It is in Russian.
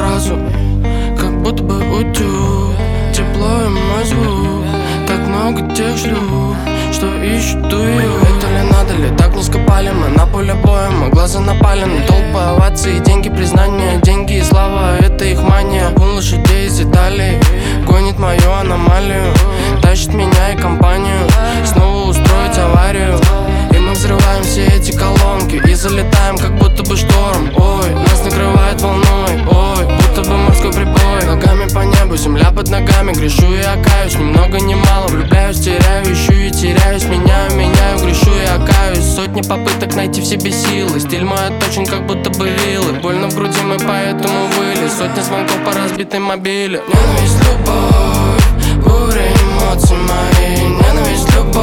сразу, как будто бы утюг. Тепло и мой звук, так много тех шлюх, что ищут тую. Это ли надо ли, так низко палим мы на поле боя, мы глаза напалены. Толпы, овации, деньги, признания, деньги и слава, это их мания. Гон лошадей из Италии гонит мою аномалию, тащит меня и компанию снова устроить аварию. И мы взрываем все эти колонки и залетаем, как будто бы шторм. Ой, нас накрывает волной, ой, будто бы морской прибой. Ногами по небу, земля под ногами, грешу и окаюсь, ни много ни мало. Влюбляюсь, теряю, ищу и теряюсь, меняю, грешу и окаюсь. Сотни попыток найти в себе силы, стиль мой отточен, как будто бы вилы. Больно в груди, мы поэтому выли, сотни звонков по разбитой мобиле. Ненависть, любовь, буря эмоций моих, ненависть, любовь.